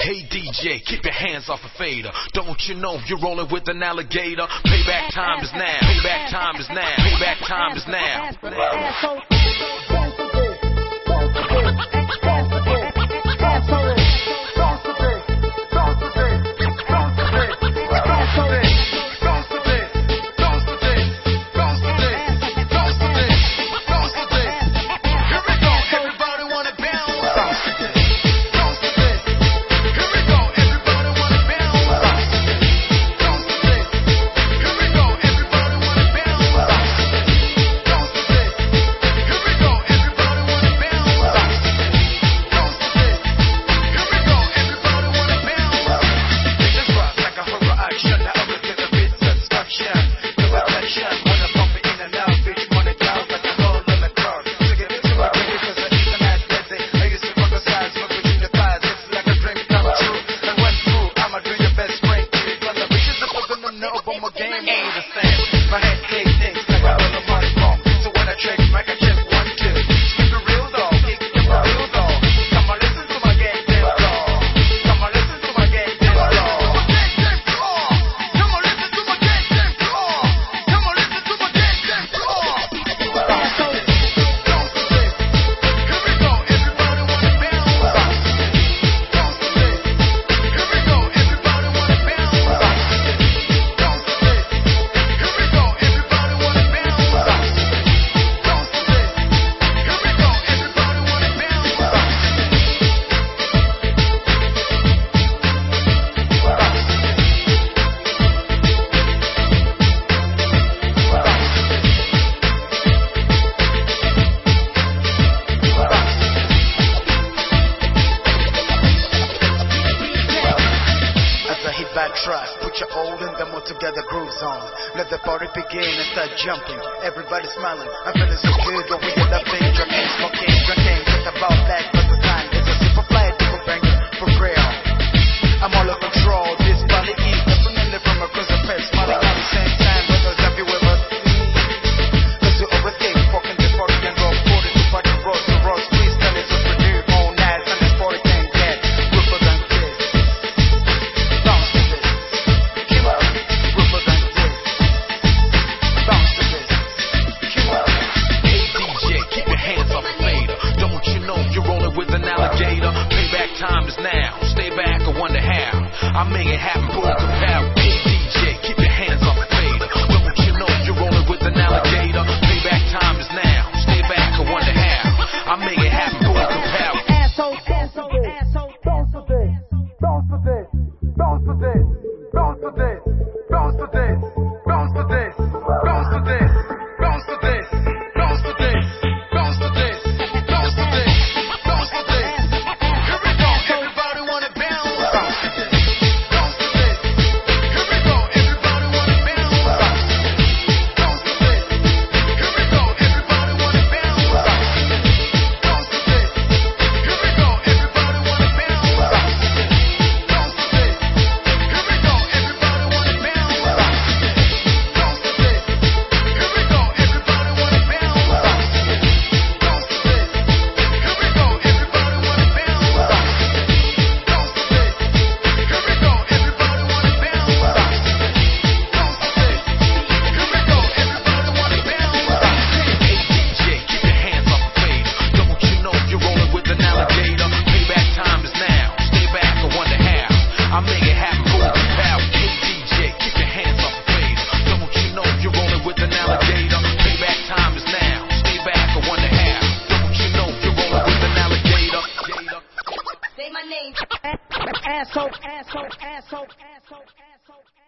Hey DJ, keep your hands off a fader. Don't you know you're rolling with an alligator? Payback time is now. Payback time is now. Payback time is now. Track, put your old and them all together grooves on. Let the party begin and start jumping. Everybody smiling, I'm feeling so good. Go we get up in drinking, smoking, drinking. Think about that, but the time is a super fly, super banger, for real. I'm all in control. This body is definitely from a cruiser pet, smiling at the same time. Brothers, have you ever seen? Cause you overthink, fucking the party and go 40 to party road to road. Please tell it to produce all night and this party can get rougher than this. Bounce to this. With an alligator, payback time is now. Stay back, I wonder how. I make it happen, boom, compare. Hey DJ, keep your hands off the fader. Don't you know you're rolling with an alligator? Payback time is now. Stay back, I wonder how. I make it happen, boom, compare. Asshole, bounce for this, bounce for this, bounce for this, bounce for this, bounce for this, bounce for this, bounce for this, bounce for this, bounce for this, bounce for this, bounce for this. Asshole, asshole, asshole, asshole, asshole.